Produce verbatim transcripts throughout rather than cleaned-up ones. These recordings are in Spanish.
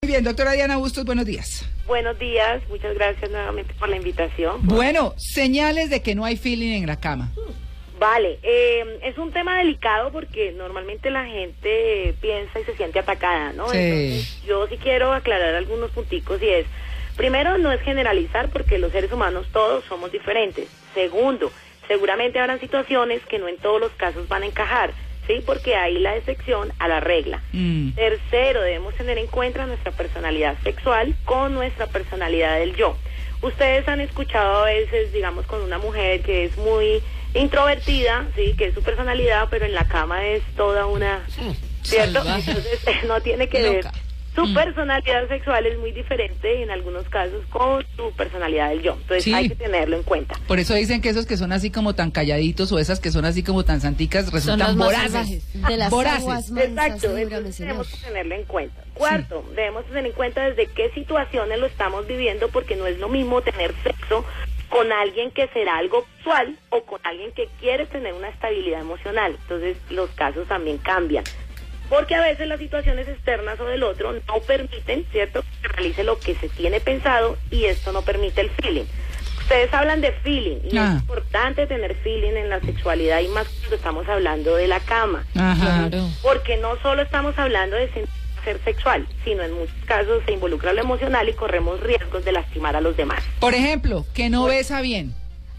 Bien, doctora Diana Bustos, buenos días. Buenos días, muchas gracias nuevamente por la invitación. Bueno, señales de que no hay feeling en la cama. Vale, eh, es un tema delicado porque normalmente la gente piensa y se siente atacada, ¿no? Sí. Entonces, yo sí quiero aclarar algunos punticos y es, primero, no es generalizar porque los seres humanos todos somos diferentes. Segundo, seguramente habrán situaciones que no en todos los casos van a encajar, ¿sí? Porque hay la excepción a la regla. Mm. Tercero, debemos tener en cuenta nuestra personalidad sexual con nuestra personalidad del yo. Ustedes han escuchado a veces, digamos, con una mujer que es muy introvertida, sí, que es su personalidad, pero en la cama es toda una, ¿cierto? Salvaje. Entonces no tiene que Loca. ver. Su mm. personalidad sexual es muy diferente en algunos casos con su personalidad del yo. Entonces Sí. hay que tenerlo en cuenta. Por eso dicen que esos que son así como tan calladitos o esas que son así como tan santicas Son resultan las más voraces. salvajes. De las Voraces. aguas mansas, Exacto, líbrame, entonces Señor. tenemos que tenerlo en cuenta. Cuarto, sí. debemos tener en cuenta desde qué situaciones lo estamos viviendo, porque no es lo mismo tener sexo con alguien que será algo sexual o con alguien que quiere tener una estabilidad emocional. Entonces los casos también cambian. Porque a veces las situaciones externas o del otro no permiten, ¿cierto?, que se realice lo que se tiene pensado y esto no permite el feeling. Ustedes hablan de feeling y Ah. es importante tener feeling en la sexualidad y más cuando estamos hablando de la cama. Ajá. Claro. Porque no solo estamos hablando de ser sexual, sino en muchos casos se involucra lo emocional y corremos riesgos de lastimar a los demás. Por ejemplo, que no besa bien.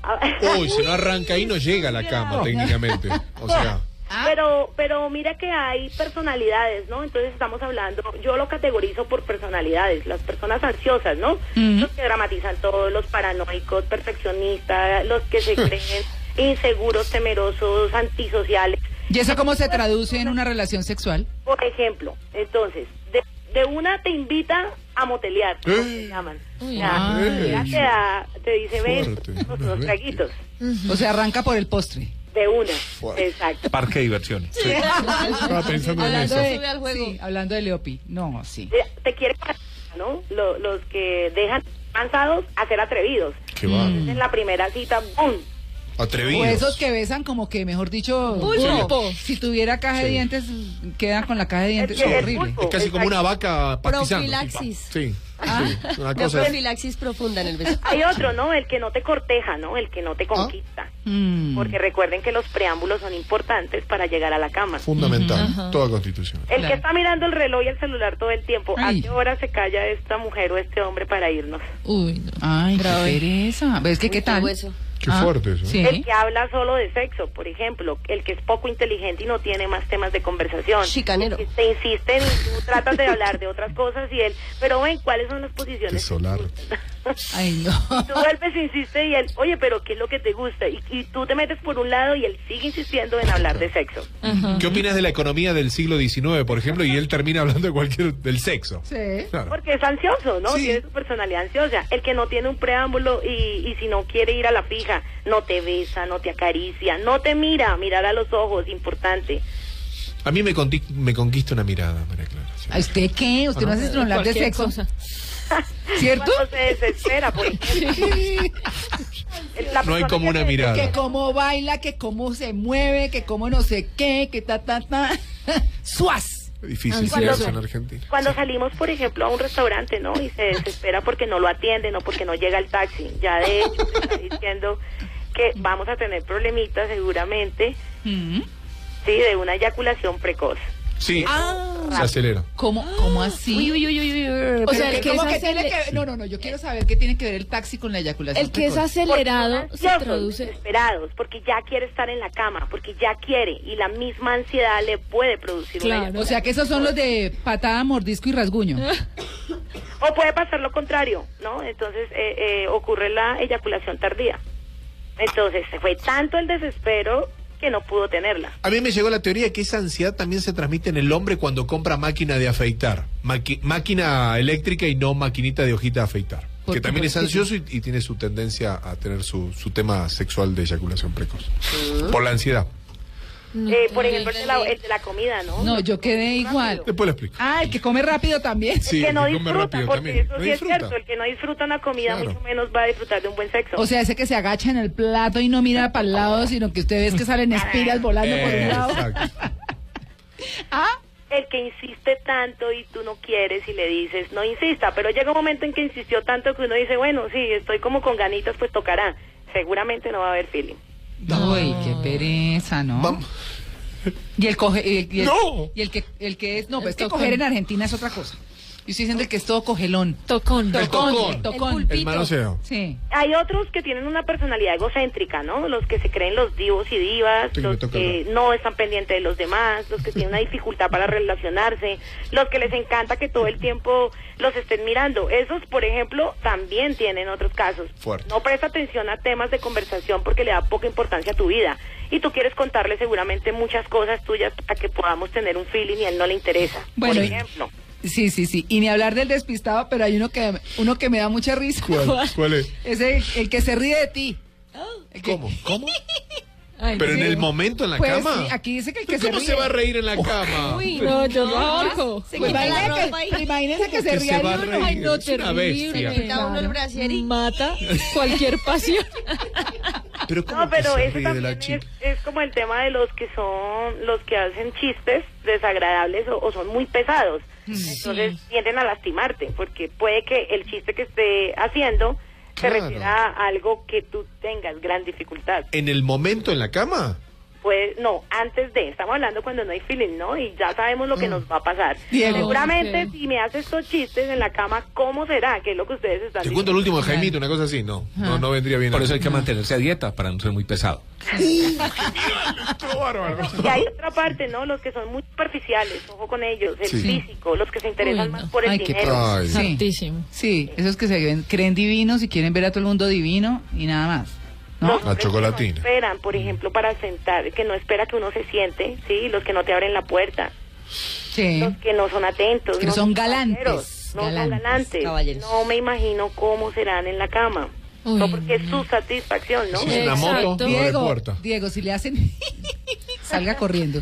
Uy, si no arranca ahí no llega a la cama técnicamente. O sea, Pero, pero mira que hay personalidades, ¿no? Entonces estamos hablando, yo lo categorizo por personalidades, las personas ansiosas, ¿no? Mm. Los que dramatizan todo, los paranoicos, perfeccionistas, los que se creen inseguros, temerosos, antisociales. ¿Y eso cómo se traduce en una relación sexual? Por ejemplo, entonces, de, de una te invita a motelear, ¿cómo se llaman? Uy, Ya, ay. ya te, da- te dice, ven, Fuerte, unos, una unos bestia. traguitos, O sea, arranca por el postre. de una, Fuerte. exacto. Parque de diversiones. sí. Estaba pensando en Hablando eso. de- Sube al juego. Sí, hablando de Leopi. No, sí. Eh, Te quiere, ¿no? Lo- los que dejan cansados a ser atrevidos. Qué va. Entonces, en la primera cita, ¡bum! Atrevidos. O esos que besan como que, mejor dicho, Pulpo. si tuviera caja de Sí. dientes, quedan con la caja de dientes. Es que Es el horrible. pulpo. Es casi como una vaca pastizando. Profilaxis. Sí. Ah. sí. Una Una cosa. profilaxis profunda en el beso. Hay otro, ¿no? El que no te corteja, ¿no? El que no te conquista. Mm. Porque recuerden que los preámbulos son importantes para llegar a la cama. Fundamental. Ajá. Toda constitución. El Claro. que está mirando el reloj y el celular todo el tiempo, Ay. ¿a qué hora se calla esta mujer o este hombre para irnos? Uy, no. Ay, Grave. qué pereza. ¿Ves que qué Uy, tal? hueso. Qué Ah, fuerte eso. sí. El que habla solo de sexo, por ejemplo, el que es poco inteligente y no tiene más temas de conversación. Chicanero. El que te insisten, tú tratas de hablar de otras cosas y él, pero ven, ¿cuáles son las posiciones? Qué solar. Ay, no. Tú vuelves e insiste y él, oye, pero ¿qué es lo que te gusta? Y, y tú te metes por un lado y él sigue insistiendo en hablar de sexo. Ajá. ¿Qué opinas de la economía del siglo diecinueve, por ejemplo, y él termina hablando de cualquier del sexo? Sí. Claro. Porque es ansioso, ¿no? Sí. Tiene su personalidad ansiosa. El que no tiene un preámbulo y, y si no quiere ir a la fija, no te besa, no te acaricia, no te mira, mirar a los ojos, importante. A mí me, conti- me conquista una mirada, María Clara. sí. ¿A usted qué? ¿Usted no hace sino hablar de Cualquier sexo? cosa. ¿Cierto? Cuando se desespera, por ejemplo. La No hay persona como que una se- mirada. Que cómo baila, que cómo se mueve, que cómo no sé qué, que ta, ta, ta. ¡Suaz! Es difícil Ansioso. quedarse en Argentina. Cuando salimos, por ejemplo, a un restaurante, ¿no? Y se desespera porque no lo atienden o porque no llega el taxi. Ya de hecho se está diciendo que vamos a tener problemitas seguramente, Mm. sí, de una eyaculación precoz. Sí, Ah. se acelera. ¿Cómo, cómo así? Uy, uy, uy, uy, uy. O sea, Pero el que, ¿cómo es que tiene acele- que- No, no, no, yo quiero saber qué tiene que ver el taxi con la eyaculación el que es precoz. acelerado Porque se son ansiosos, traduce. desesperados, porque ya quiere estar en la cama, porque ya quiere, y la misma ansiedad le puede producir una Claro. eyaculación. O sea que esos son los de patada, mordisco y rasguño. O puede pasar lo contrario, ¿no? Entonces eh, eh, ocurre la eyaculación tardía. Entonces fue tanto el desespero que no pudo tenerla. A mí me llegó la teoría que esa ansiedad también se transmite en el hombre cuando compra máquina de afeitar. Maqui- máquina eléctrica y no maquinita de hojita de afeitar. ¿Por Que qué? también es ¿Por qué? ansioso y, y tiene su tendencia a tener su, su tema sexual de eyaculación precoz. Por la ansiedad. No, Eh, por no, ejemplo, el de, la, el de la comida, ¿no? No, yo quedé igual. Después lo explico. Ah, el que come rápido también. Sí, El que no el que come disfruta, rápido porque también. eso No sí disfruta. es cierto, el que no disfruta una comida Claro. mucho menos va a disfrutar de un buen sexo. O sea, ese que se agacha en el plato y no mira para el lado, sino que usted ve que salen espiras volando por un lado. Exacto. Ah, el que insiste tanto y tú no quieres y le dices, no insista, pero llega un momento en que insistió tanto que uno dice, bueno, sí, estoy como con ganitas, pues tocará. Seguramente no va a haber feeling. Uy, qué pereza, ¿no? Vamos. Y el coge, y el, y el- ¡No! y el que el que es, no, pues es que tocón. coger en Argentina es otra cosa. Yo estoy diciendo que es todo cogelón. Tocón. El tocón. el tocón. El El manoseo. Sí. Hay otros que tienen una personalidad egocéntrica, ¿no? Los que se creen los divos y divas, Sí, me los toca que hablar. no están pendientes de los demás, los que tienen una dificultad para relacionarse, los que les encanta que todo el tiempo los estén mirando. Esos, por ejemplo, también tienen otros casos. Fuerte. No presta atención a temas de conversación porque le da poca importancia a tu vida. Y tú quieres contarle seguramente muchas cosas tuyas para que podamos tener un feeling y a él no le interesa. Bueno, por y- ejemplo. Sí, sí, sí. Y ni hablar del despistado, pero hay uno que uno que me da mucha risa. ¿Cuál? ¿Cuál es? Es el, el que se ríe de ti. El que- ¿Cómo? ¿Cómo? Ay, Pero en sí. el momento en la Pues cama. sí, aquí dice que el que ¿Pero se ¿Cómo ríe. se va a reír en la cama? Uy, no, yo no bajo. Pues imagínese que, imagínese que se que ríe se de va a uno. reír? Ay, no, Es una terrible. bestia. Se quita uno el brasier y mata cualquier pasión. Pero ¿cómo No, pero que se eso ríe de la también es, chica? es como el tema de los que son, los que hacen chistes desagradables o, o son muy pesados. Entonces tienden a lastimarte, porque puede que el chiste que esté haciendo se Claro. refiera a algo que tú tengas gran dificultad. ¿En el momento en la cama? Pues no, antes de, estamos hablando cuando no hay feeling, ¿no? Y ya sabemos lo que nos va a pasar. Diego. Seguramente Ok. si me hace estos chistes en la cama, ¿cómo será? Que es lo que ustedes están Te diciendo. cuento el último de Jaimito, una cosa así. No, no, no vendría bien. Por eso hay que mantenerse a dieta para no ser muy pesado. Qué bárbaro. Y hay otra parte, ¿no? Los que son muy superficiales, ojo con ellos, el Sí. físico, los que se interesan Uy, más no. por el Ay, qué dinero. Ay. Sí. Santísimo. Sí, esos que se ven- creen divinos y quieren ver a todo el mundo divino y nada más. ¿No? Los La hombres que chocolatina. no esperan, por ejemplo, para sentar, que no espera que uno se siente, ¿sí? Los que no te abren la puerta, Sí. los que no son atentos, Los que no no son galantes, caballeros, no galantes, son galantes. caballeros. No me imagino cómo serán en la cama. Uy, no, porque es su satisfacción, ¿no? Si es una Exacto. moto, no le Diego, importa. Diego, si le hacen salga corriendo.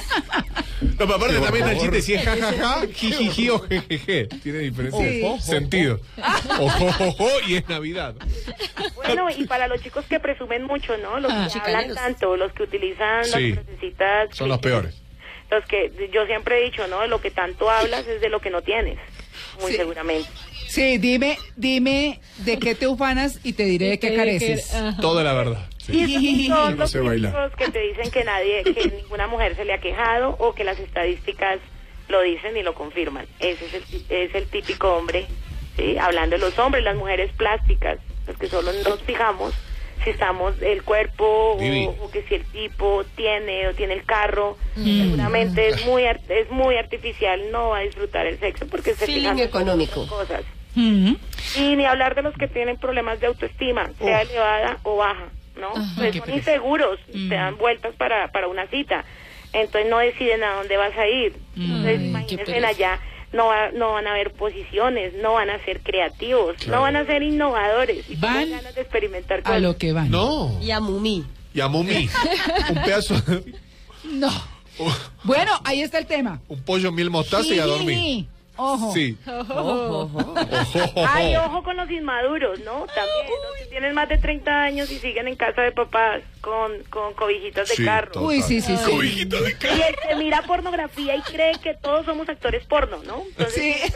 No, pero aparte también el chiste si es jajaja, jijiji o jejeje. Tiene diferente Sí. sentido. Ojojojo y es Navidad. Bueno, y para los chicos que presumen mucho, ¿no? Los Ah, que hablan chicaneros. tanto, los que utilizan Sí. las frasecitas Son los clichés. peores. Los que yo siempre he dicho, ¿no? De lo que tanto hablas es de lo que no tienes, muy Sí. seguramente. Sí, dime, dime de qué te ufanas y te diré de qué careces. Ajá. Toda la verdad. Sí. Y son No los sé bailar. típicos que te dicen que nadie, que ninguna mujer se le ha quejado o que las estadísticas lo dicen y lo confirman. Ese es el, ti- es el típico hombre, ¿sí? Hablando de los hombres, las mujeres plásticas, los que solo nos fijamos si estamos el cuerpo Vivi. o, o que si el tipo tiene o tiene el carro, seguramente es muy ar- es muy artificial, no va a disfrutar el sexo porque se Feeling fijan en económico. otras cosas. Mm. Y ni hablar de los que tienen problemas de autoestima, sea elevada o baja, ¿no? Ajá. Pues Qué son pereza. inseguros, te dan vueltas para, para una cita, entonces no deciden a dónde vas a ir. Entonces Ay, qué imagínense pereza. allá, no, va- no van a haber posiciones, no van a ser creativos, no van a ser innovadores, y Van tienen ganas de experimentar A cosas. lo que van. No. Y a Mumí. Y a Mumi. Un pedazo. de- No. Bueno, ahí está el tema. Un pollo miel mostaza y a dormir. Ojo. Sí. Ojo. Ojo. Ay, ojo con los inmaduros, ¿no? También, los que tienen más de treinta años y siguen en casa de papás con, con cobijitas de Sí, carro. todo. Uy, sí, sí, sí. Cobijito de Y cara. el que mira pornografía y cree que todos somos actores porno, ¿no? Entonces, Sí.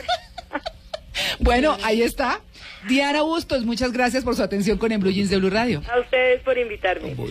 Bueno, ahí está. Diana Bustos, muchas gracias por su atención con En Blue Jeans de Blue Radio. a ustedes por invitarme.